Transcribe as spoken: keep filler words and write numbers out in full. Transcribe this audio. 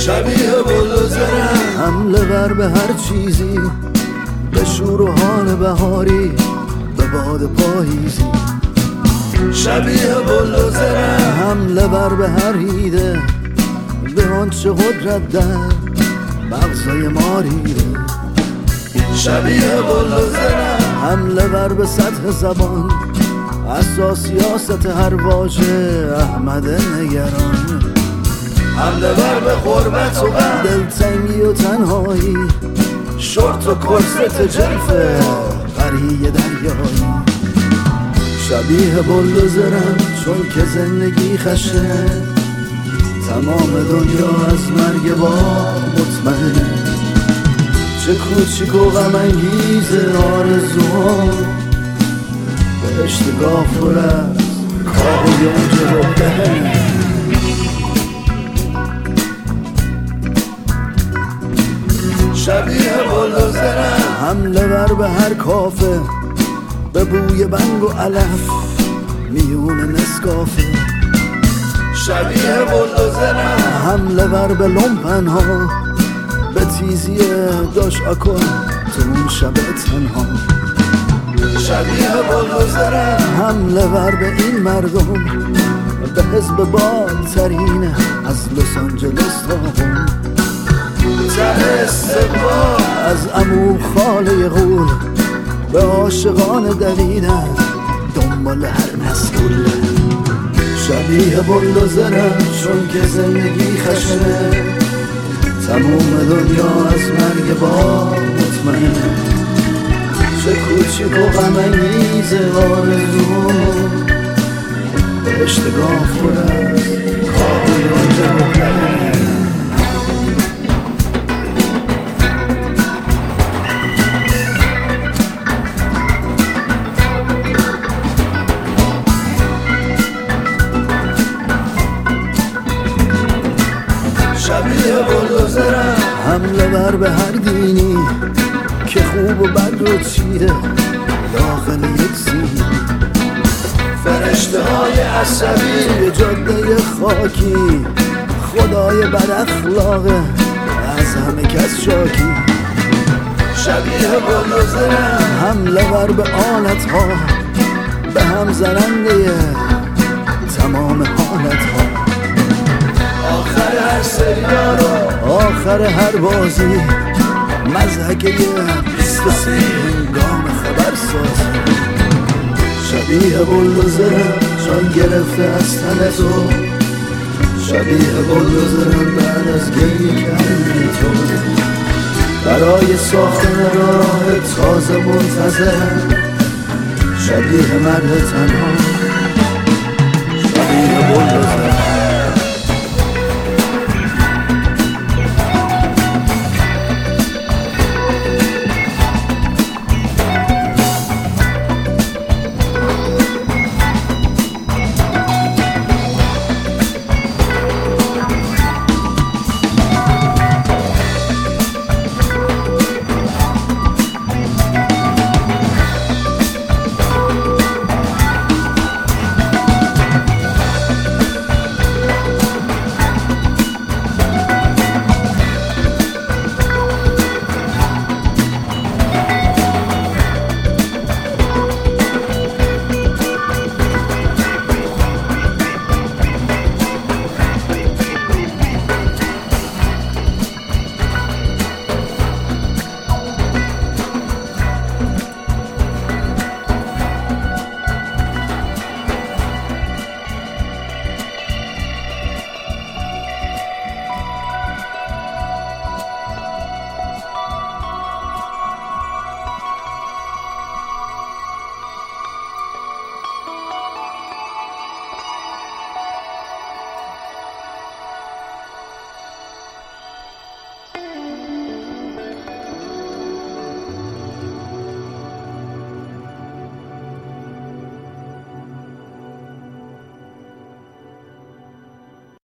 شبیه بلوزرم، حمله ور به هر چیزی، به شور و حال بهاری، به باد پاییزی. شبیه بلوزرم، حمله ور به هر ایده، به آنچه قدرت در مغزای ما ریده. شبیه بلوزرم، حمله ور به سطح زبان، اساس سیاست هر واژه احمد نگران. حمله ور به غربت و غم، دلتنگی و تنهایی، شورت و کرست جلفه قریه دریایی. شبیه بلوزرم چون که زندگی خشنه، تمام دنیا از مرگ با مطمئنه. چه کوچیک و غم انگیز آرزوها، بهشت گافور از کاه و یونج رو دهنه. شبیه بلوزرم، حمله ور به هر کافه، به بوی بنگ و علف میون نسکافه. شبیه بلوزرم، حمله ور به لومپن ها، به تیزی داش آکن تو اون شب تنها. شبیه بلوزرم، حمله ور به این مردم، به حزب بالترین از لس آنجلس تا قم. ته استقبال از عمو خاله غول، به عاشقان دویدن دنبال هر مسئول. شبیه بلوزرم چون که زندگی خشنه، تموم دنیا از مرگ با مطمئنه. چه کوچیک و غم انگیز آرزوم، بهشت گافور از کاه و یونج رو دهنه. شبیه بلوزرم، حمله ور به هر دینی که خوب و بد رو چیده داخل یک سینی. فرشته های عصبی یه جاده خاکی، خدای بد اخلاقه از همه کس شاکی. شبیه بلوزرم، حمله ور به آلت ها، به هم زننده تمام حالت ها. آخر هر سریال و آخر هر بازی، مضحکه بیست و سی هنگام خبر سازی. شبیه بلوزرم چون گرفته از تن تو، شبیه بلوزرم بعد از گریه کردن تو. برای ساختن راه تازه منتظرم، شبیه مرد تنها، شبیه بلوزرم.